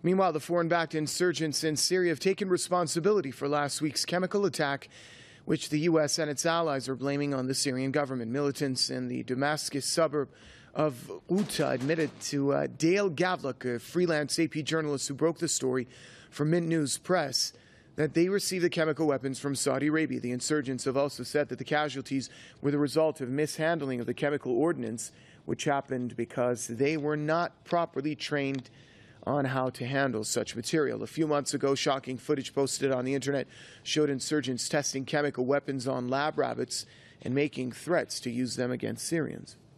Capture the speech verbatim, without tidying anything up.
Meanwhile, the foreign-backed insurgents in Syria have taken responsibility for last week's chemical attack, which the U S and its allies are blaming on the Syrian government. Militants in the Damascus suburb of Ghouta admitted to uh, Dale Gavlik, a freelance A P journalist who broke the story for Mint News Press, that they received the chemical weapons from Saudi Arabia. The insurgents have also said that the casualties were the result of mishandling of the chemical ordnance, which happened because they were not properly trained on how to handle such material. A few months ago, shocking footage posted on the internet showed insurgents testing chemical weapons on lab rabbits and making threats to use them against Syrians.